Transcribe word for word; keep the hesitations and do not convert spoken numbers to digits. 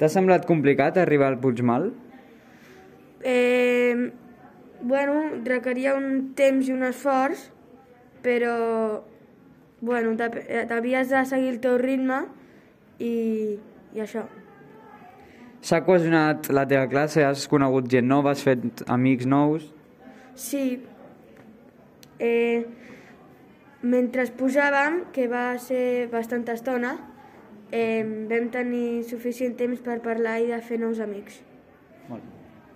T'ha semblat complicat arribar al Puigmal? Eh, bueno, requeria un temps i un esforç, però bueno, t'havies de seguir el teu ritme i, i això. S'ha cohesionat la teva classe? Has conegut gent nova? Has fet amics nous? Sí. Eh, mentre posàvem, que va ser bastanta estona, eh, vam tenir suficient temps per parlar i de fer nous amics. Molt bé.